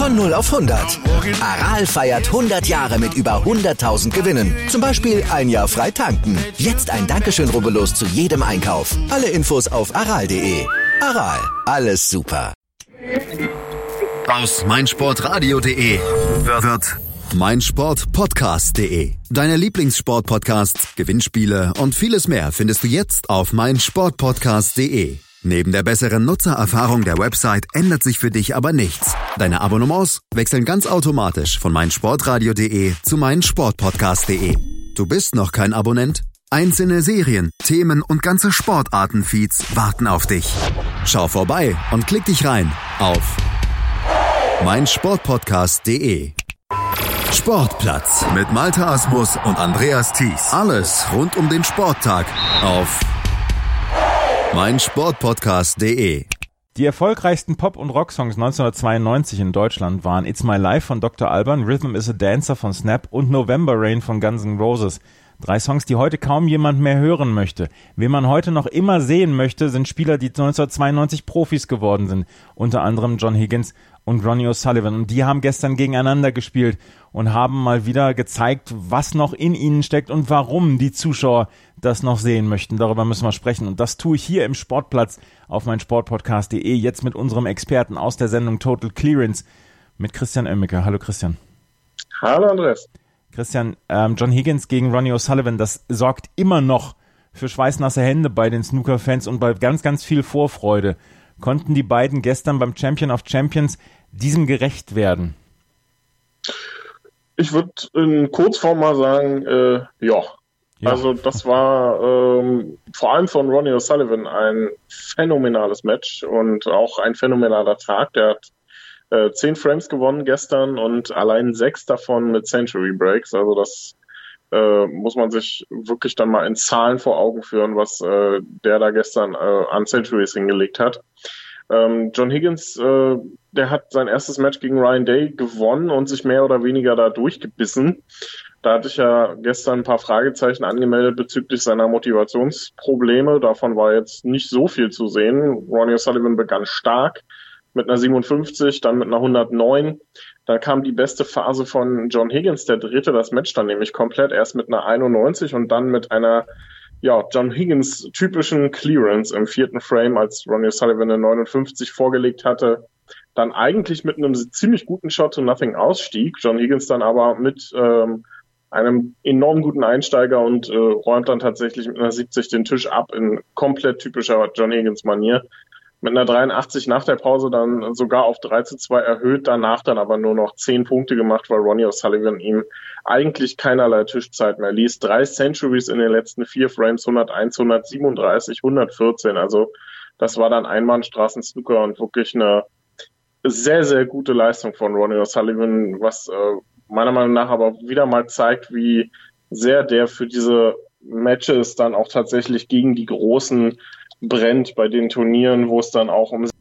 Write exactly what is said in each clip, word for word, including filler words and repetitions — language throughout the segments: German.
Von null auf hundert. Aral feiert hundert Jahre mit über hunderttausend Gewinnen. Zum Beispiel ein Jahr frei tanken. Jetzt ein Dankeschön, rubbellos zu jedem Einkauf. Alle Infos auf aral punkt de. Aral, alles super. Aus meinsportradio punkt de wird meinsportpodcast punkt de. Deine Lieblingssportpodcasts, Gewinnspiele und vieles mehr findest du jetzt auf meinsportpodcast punkt de. Neben der besseren Nutzererfahrung der Website ändert sich für dich aber nichts. Deine Abonnements wechseln ganz automatisch von meinsportradio punkt de zu meinsportpodcast punkt de. Du bist noch kein Abonnent? Einzelne Serien, Themen und ganze Sportartenfeeds warten auf dich. Schau vorbei und klick dich rein auf meinsportpodcast punkt de. Sportplatz mit Malte Asmus und Andreas Thies. Alles rund um den Sporttag auf meinsportpodcast punkt de. Die erfolgreichsten Pop- und Rocksongs neunzehnhundertzweiundneunzig in Deutschland waren It's My Life von Doktor Alban, Rhythm is a Dancer von Snap und November Rain von Guns N' Roses. Drei Songs, die heute kaum jemand mehr hören möchte. Wen man heute noch immer sehen möchte, sind Spieler, die neunzehnhundertzweiundneunzig Profis geworden sind. Unter anderem John Higgins und Ronnie O'Sullivan. Und die haben gestern gegeneinander gespielt und haben mal wieder gezeigt, was noch in ihnen steckt und warum die Zuschauer das noch sehen möchten. Darüber müssen wir sprechen. Und das tue ich hier im Sportplatz auf meinsportpodcast punkt de. Jetzt mit unserem Experten aus der Sendung Total Clearance, mit Christian Oemmeke. Hallo Christian. Hallo Andreas. Christian, ähm, John Higgins gegen Ronnie O'Sullivan, das sorgt immer noch für schweißnasse Hände bei den Snooker-Fans und bei ganz, ganz viel Vorfreude. Konnten die beiden gestern beim Champion of Champions diesem gerecht werden? Ich würde in Kurzform mal sagen, äh, ja. ja. Also das war ähm, vor allem von Ronnie O'Sullivan ein phänomenales Match und auch ein phänomenaler Tag. Der hat äh, zehn Frames gewonnen gestern und allein sechs davon mit Century Breaks. Also das äh, muss man sich wirklich dann mal in Zahlen vor Augen führen, was äh, der da gestern äh, an Centuries hingelegt hat. Ähm, John Higgins, äh, der hat sein erstes Match gegen Ryan Day gewonnen und sich mehr oder weniger da durchgebissen. Da hatte ich ja gestern ein paar Fragezeichen angemeldet bezüglich seiner Motivationsprobleme. Davon war jetzt nicht so viel zu sehen. Ronnie O'Sullivan begann stark mit einer siebenundfünfzig, dann mit einer hundertneun. Dann kam die beste Phase von John Higgins, der drehte das Match dann nämlich komplett, erst mit einer einundneunzig und dann mit einer ja, John Higgins typischen Clearance im vierten Frame, als Ronnie O'Sullivan eine neunundfünfzig vorgelegt hatte, dann eigentlich mit einem ziemlich guten Shot to Nothing ausstieg. John Higgins dann aber mit ähm, einem enorm guten Einsteiger und äh, räumt dann tatsächlich mit einer siebzig den Tisch ab in komplett typischer John Higgins-Manier. Mit einer dreiundachtzig nach der Pause dann sogar auf drei zu zwei erhöht, danach dann aber nur noch zehn Punkte gemacht, weil Ronnie O'Sullivan ihm eigentlich keinerlei Tischzeit mehr ließ. Drei Centuries in den letzten vier Frames, hunderteins, hundertsiebenunddreißig, hundertvierzehn. Also das war dann Einbahnstraßen-Snooker und wirklich eine sehr, sehr gute Leistung von Ronnie O'Sullivan, was äh, meiner Meinung nach aber wieder mal zeigt, wie sehr der für diese Matches dann auch tatsächlich gegen die Großen brennt bei den Turnieren, wo es dann auch um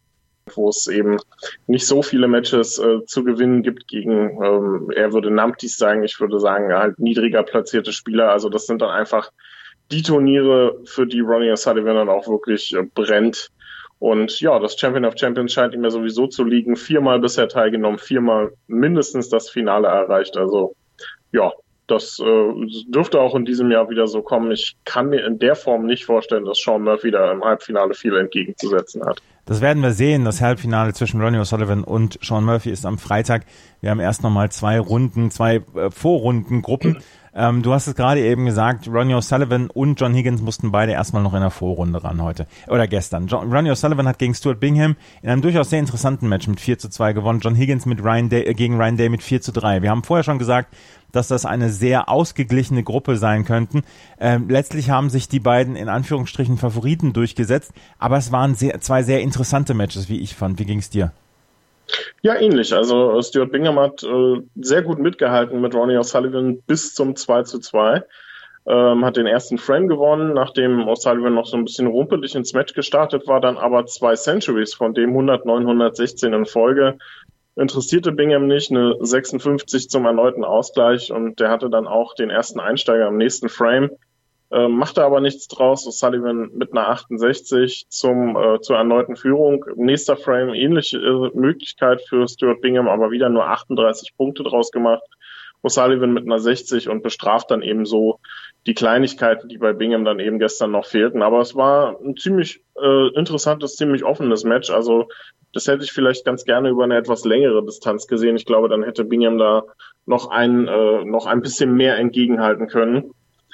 wo es eben nicht so viele Matches äh, zu gewinnen gibt gegen, ähm, er würde Numpties sagen, ich würde sagen, halt niedriger platzierte Spieler. Also das sind dann einfach die Turniere, für die Ronnie O'Sullivan dann auch wirklich äh, brennt. Und ja, das Champion of Champions scheint ihm ja sowieso zu liegen. Viermal bisher teilgenommen, viermal mindestens das Finale erreicht. Also ja, das äh, dürfte auch in diesem Jahr wieder so kommen. Ich kann mir in der Form nicht vorstellen, dass Sean Murphy da im Halbfinale viel entgegenzusetzen hat. Das werden wir sehen. Das Halbfinale zwischen Ronnie O'Sullivan und Sean Murphy ist am Freitag. Wir haben erst nochmal zwei Runden, zwei äh, Vorrundengruppen. Ähm, du hast es gerade eben gesagt, Ronnie O'Sullivan und John Higgins mussten beide erstmal noch in der Vorrunde ran heute. Oder gestern. John, Ronnie O'Sullivan hat gegen Stuart Bingham in einem durchaus sehr interessanten Match mit vier zu zwei gewonnen. John Higgins mit Ryan Day, äh, gegen Ryan Day mit vier zu drei. Wir haben vorher schon gesagt, dass das eine sehr ausgeglichene Gruppe sein könnten. Ähm, letztlich haben sich die beiden in Anführungsstrichen Favoriten durchgesetzt, aber es waren sehr, zwei sehr interessante Matches, wie ich fand. Wie ging's dir? Ja, ähnlich. Also Stuart Bingham hat äh, sehr gut mitgehalten mit Ronnie O'Sullivan bis zum zwei zu zwei. Ähm, hat den ersten Frame gewonnen, nachdem O'Sullivan noch so ein bisschen rumpelig ins Match gestartet war, dann aber zwei Centuries, von dem hundertneun, hundertsechzehn in Folge. Interessierte Bingham nicht, eine sechsundfünfzig zum erneuten Ausgleich und der hatte dann auch den ersten Einsteiger im nächsten Frame. Äh, machte aber nichts draus. O'Sullivan mit einer achtundsechzig zum äh, zur erneuten Führung. Nächster Frame, ähnliche äh, Möglichkeit für Stuart Bingham, aber wieder nur achtunddreißig Punkte draus gemacht. O'Sullivan mit einer sechzig und bestraft dann eben so die Kleinigkeiten, die bei Bingham dann eben gestern noch fehlten. Aber es war ein ziemlich äh, interessantes, ziemlich offenes Match. Also das hätte ich vielleicht ganz gerne über eine etwas längere Distanz gesehen. Ich glaube, dann hätte Bingham da noch ein äh, noch ein bisschen mehr entgegenhalten können.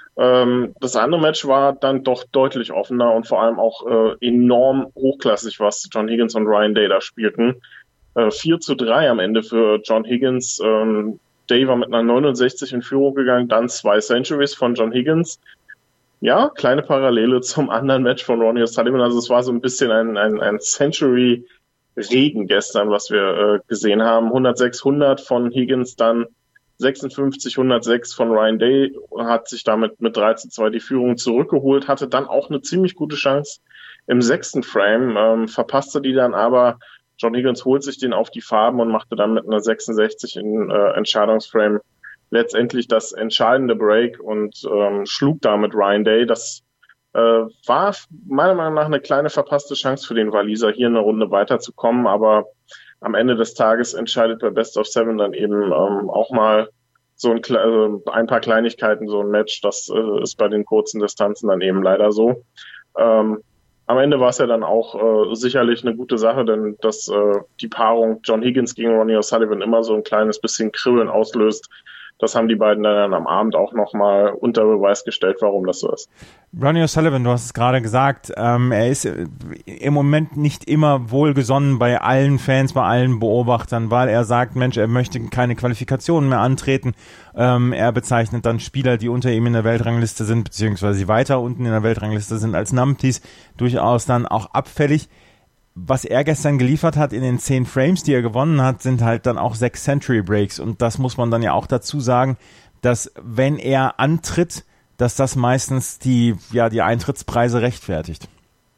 Das andere Match war dann doch deutlich offener und vor allem auch äh, enorm hochklassig, was John Higgins und Ryan Day da spielten. Äh, vier zu drei am Ende für John Higgins. Ähm, Day war mit einer neunundsechzig in Führung gegangen, dann zwei Centuries von John Higgins. Ja, kleine Parallele zum anderen Match von Ronnie O'Sullivan. Also es war so ein bisschen ein, ein, ein Century-Regen gestern, was wir äh, gesehen haben. hundertsechs hundert von Higgins, dann sechsundfünfzig hundertsechs von Ryan Day, hat sich damit mit drei zu zwei die Führung zurückgeholt, hatte dann auch eine ziemlich gute Chance im sechsten Frame, ähm, verpasste die dann aber. John Higgins holt sich den auf die Farben und machte dann mit einer sechsundsechzig in äh, Entscheidungsframe letztendlich das entscheidende Break und ähm, schlug damit Ryan Day. Das äh, war meiner Meinung nach eine kleine verpasste Chance für den Waliser, hier eine Runde weiterzukommen, aber am Ende des Tages entscheidet bei Best of Seven dann eben ähm, auch mal so ein, äh, ein paar Kleinigkeiten, so ein Match. Das äh, ist bei den kurzen Distanzen dann eben leider so. Ähm, am Ende war es ja dann auch äh, sicherlich eine gute Sache, denn dass äh, die Paarung John Higgins gegen Ronnie O'Sullivan immer so ein kleines bisschen Kribbeln auslöst. Das haben die beiden dann am Abend auch nochmal unter Beweis gestellt, warum das so ist. Ronnie O'Sullivan, du hast es gerade gesagt, ähm, er ist im Moment nicht immer wohlgesonnen bei allen Fans, bei allen Beobachtern, weil er sagt, Mensch, er möchte keine Qualifikationen mehr antreten. Ähm, er bezeichnet dann Spieler, die unter ihm in der Weltrangliste sind, beziehungsweise die weiter unten in der Weltrangliste sind, als Numpties, durchaus dann auch abfällig. Was er gestern geliefert hat in den zehn Frames, die er gewonnen hat, sind halt dann auch sechs Century Breaks. Und das muss man dann ja auch dazu sagen, dass wenn er antritt, dass das meistens die, ja, die Eintrittspreise rechtfertigt.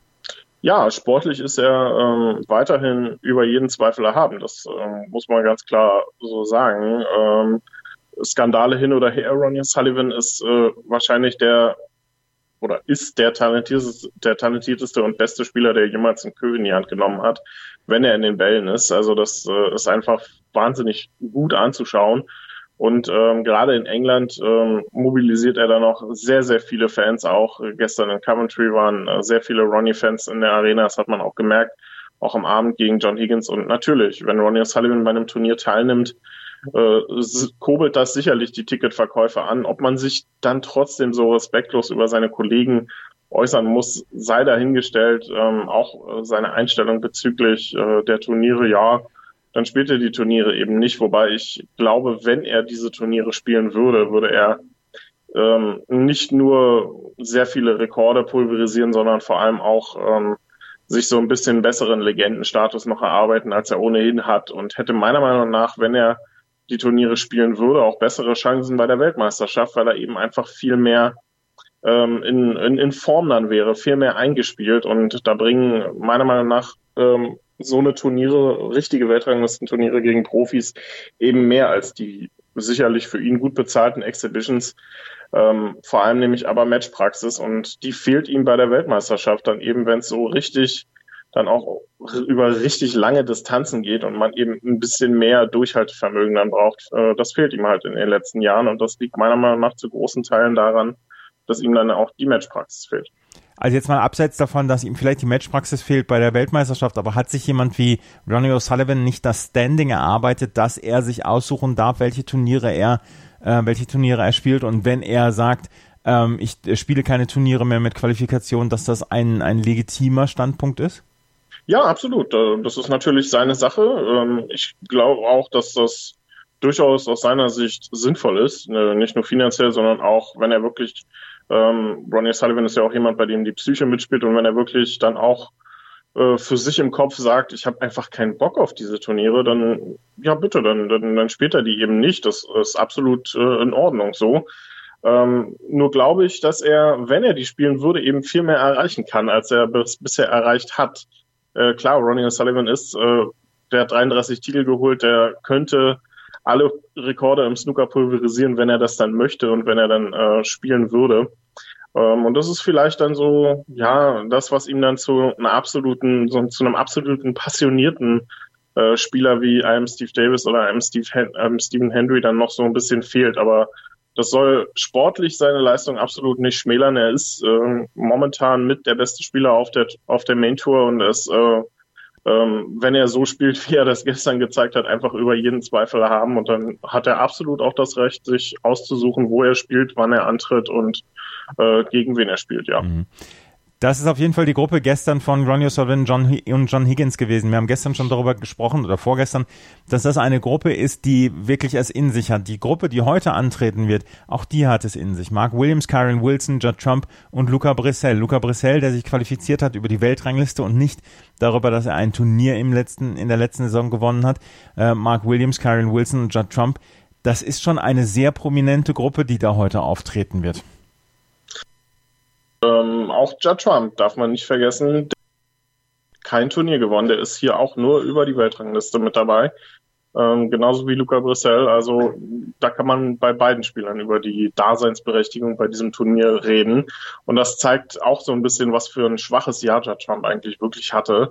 Ja, sportlich ist er ähm, weiterhin über jeden Zweifel erhaben. Das ähm, muss man ganz klar so sagen. Ähm, Skandale hin oder her, Ronnie O'Sullivan ist äh, wahrscheinlich der oder ist der talentierteste, der talentierteste und beste Spieler, der jemals einen Kö in die Hand genommen hat, wenn er in den Bällen ist. Also das äh, ist einfach wahnsinnig gut anzuschauen. Und ähm, gerade in England ähm, mobilisiert er da noch sehr, sehr viele Fans auch. Gestern in Coventry waren äh, sehr viele Ronnie-Fans in der Arena, das hat man auch gemerkt, auch am Abend gegen John Higgins. Und natürlich, wenn Ronnie O'Sullivan bei einem Turnier teilnimmt, äh, kurbelt das sicherlich die Ticketverkäufe an. Ob man sich dann trotzdem so respektlos über seine Kollegen äußern muss, sei dahingestellt. Ähm, auch äh, seine Einstellung bezüglich äh, der Turniere, ja, dann spielt er die Turniere eben nicht. Wobei ich glaube, wenn er diese Turniere spielen würde, würde er ähm, nicht nur sehr viele Rekorde pulverisieren, sondern vor allem auch ähm, sich so ein bisschen besseren Legendenstatus noch erarbeiten, als er ohnehin hat. Und hätte meiner Meinung nach, wenn er die Turniere spielen würde, auch bessere Chancen bei der Weltmeisterschaft, weil er eben einfach viel mehr ähm, in, in, in Form dann wäre, viel mehr eingespielt. Und da bringen meiner Meinung nach ähm, so eine Turniere, richtige Weltranglistenturniere gegen Profis eben mehr als die sicherlich für ihn gut bezahlten Exhibitions, ähm, vor allem nämlich aber Matchpraxis, und die fehlt ihm bei der Weltmeisterschaft dann eben, wenn es so richtig dann auch über richtig lange Distanzen geht und man eben ein bisschen mehr Durchhaltevermögen dann braucht. Äh, das fehlt ihm halt in den letzten Jahren, und das liegt meiner Meinung nach zu großen Teilen daran, dass ihm dann auch die Matchpraxis fehlt. Also jetzt mal abseits davon, dass ihm vielleicht die Matchpraxis fehlt bei der Weltmeisterschaft, aber hat sich jemand wie Ronnie O'Sullivan nicht das Standing erarbeitet, dass er sich aussuchen darf, welche Turniere er, äh, welche Turniere er spielt, und wenn er sagt, ähm, ich spiele keine Turniere mehr mit Qualifikation, dass das ein, ein legitimer Standpunkt ist? Ja, absolut. Das ist natürlich seine Sache. Ich glaube auch, dass das durchaus aus seiner Sicht sinnvoll ist, nicht nur finanziell, sondern auch, wenn er wirklich Ähm, Ronnie O'Sullivan ist ja auch jemand, bei dem die Psyche mitspielt, und wenn er wirklich dann auch äh, für sich im Kopf sagt, ich habe einfach keinen Bock auf diese Turniere, dann ja bitte, dann, dann, dann spielt er die eben nicht. Das ist absolut äh, in Ordnung so. Ähm, nur glaube ich, dass er, wenn er die spielen würde, eben viel mehr erreichen kann, als er bis, bisher erreicht hat. Äh, klar, Ronnie O'Sullivan ist, äh, der hat dreiunddreißig Titel geholt, der könnte alle Rekorde im Snooker pulverisieren, wenn er das dann möchte und wenn er dann äh, spielen würde. Ähm, und das ist vielleicht dann so, ja, das, was ihm dann zu einer absoluten, so, zu einem absoluten passionierten äh, Spieler wie einem Steve Davis oder einem Steve Hen- einem Stephen Hendry dann noch so ein bisschen fehlt. Aber das soll sportlich seine Leistung absolut nicht schmälern. Er ist äh, momentan mit der beste Spieler auf der auf der Main Tour und ist, äh, ähm, wenn er so spielt, wie er das gestern gezeigt hat, einfach über jeden Zweifel haben. Und dann hat er absolut auch das Recht, sich auszusuchen, wo er spielt, wann er antritt und äh, gegen wen er spielt, ja. Mhm. Das ist auf jeden Fall die Gruppe gestern von Ronnie O'Sullivan John H- und John Higgins gewesen. Wir haben gestern schon darüber gesprochen oder vorgestern, dass das eine Gruppe ist, die wirklich es in sich hat. Die Gruppe, die heute antreten wird, auch die hat es in sich. Mark Williams, Kyren Wilson, Judd Trump und Luca Brissell. Luca Brissell, der sich qualifiziert hat über die Weltrangliste und nicht darüber, dass er ein Turnier im letzten, in der letzten Saison gewonnen hat. Äh, Mark Williams, Kyren Wilson und Judd Trump. Das ist schon eine sehr prominente Gruppe, die da heute auftreten wird. Ähm, auch Judd Trump darf man nicht vergessen, kein Turnier gewonnen, der ist hier auch nur über die Weltrangliste mit dabei, ähm, genauso wie Luca Brissell, also da kann man bei beiden Spielern über die Daseinsberechtigung bei diesem Turnier reden und das zeigt auch so ein bisschen, was für ein schwaches Jahr Judd Trump eigentlich wirklich hatte.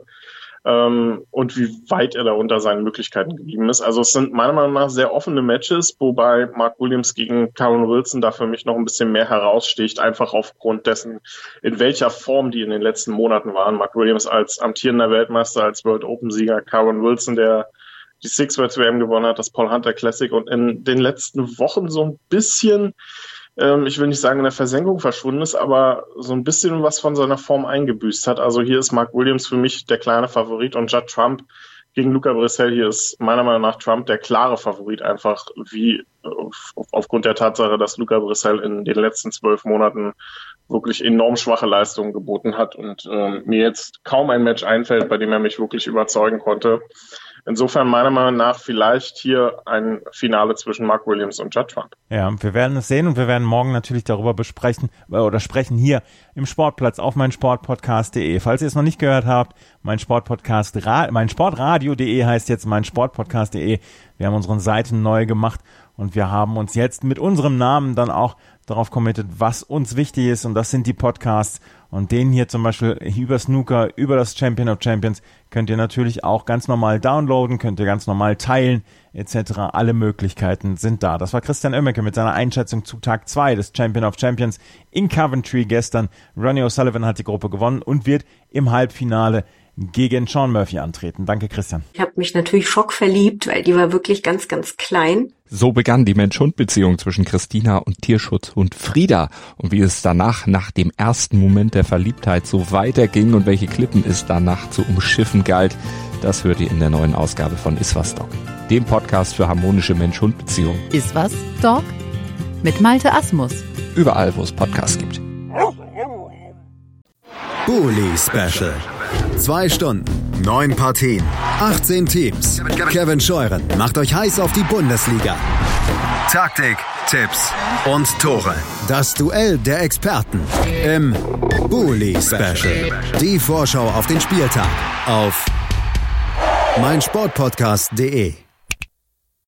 Ähm, und wie weit er da unter seinen Möglichkeiten geblieben ist. Also es sind meiner Meinung nach sehr offene Matches, wobei Mark Williams gegen Kyren Wilson da für mich noch ein bisschen mehr heraussticht, einfach aufgrund dessen, in welcher Form die in den letzten Monaten waren. Mark Williams als amtierender Weltmeister, als World Open-Sieger, Kyren Wilson, der die Six Worlds W M gewonnen hat, das Paul Hunter Classic und in den letzten Wochen so ein bisschen, ich will nicht sagen in der Versenkung verschwunden ist, aber so ein bisschen was von seiner Form eingebüßt hat. Also hier ist Mark Williams für mich der kleine Favorit und Judd Trump gegen Luca Brissell, hier ist meiner Meinung nach Trump der klare Favorit, einfach wie auf, aufgrund der Tatsache, dass Luca Brissell in den letzten zwölf Monaten wirklich enorm schwache Leistungen geboten hat und äh, mir jetzt kaum ein Match einfällt, bei dem er mich wirklich überzeugen konnte. Insofern meiner Meinung nach vielleicht hier ein Finale zwischen Mark Williams und Judd Trump. Ja, wir werden es sehen und wir werden morgen natürlich darüber besprechen äh, oder sprechen hier im Sportplatz auf meinsportpodcast punkt de. Falls ihr es noch nicht gehört habt, mein Sportpodcast, Ra- mein Sportradio punkt de heißt jetzt mein Sportpodcast punkt de. Wir haben unseren Seiten neu gemacht und wir haben uns jetzt mit unserem Namen dann auch darauf committed, was uns wichtig ist und das sind die Podcasts und den hier zum Beispiel über Snooker, über das Champion of Champions könnt ihr natürlich auch ganz normal downloaden, könnt ihr ganz normal teilen et cetera. Alle Möglichkeiten sind da. Das war Christian Oemmeke mit seiner Einschätzung zu Tag zwei des Champion of Champions in Coventry gestern. Ronnie O'Sullivan hat die Gruppe gewonnen und wird im Halbfinale gegen Sean Murphy antreten. Danke, Christian. Ich habe mich natürlich schockverliebt, weil die war wirklich ganz, ganz klein. So begann die Mensch-Hund-Beziehung zwischen Christina und Tierschutzhund Frieda. Und wie es danach, nach dem ersten Moment der Verliebtheit, so weiterging und welche Klippen es danach zu umschiffen galt, das hört ihr in der neuen Ausgabe von Iswas Dog, dem Podcast für harmonische Mensch-Hund-Beziehungen. Iswas Dog mit Malte Asmus. Überall, wo es Podcasts gibt. Bully Special. Zwei Stunden, neun Partien, achtzehn Teams. Kevin Scheuren macht euch heiß auf die Bundesliga. Taktik, Tipps und Tore. Das Duell der Experten im Bully Special. Die Vorschau auf den Spieltag auf meinsportpodcast punkt de.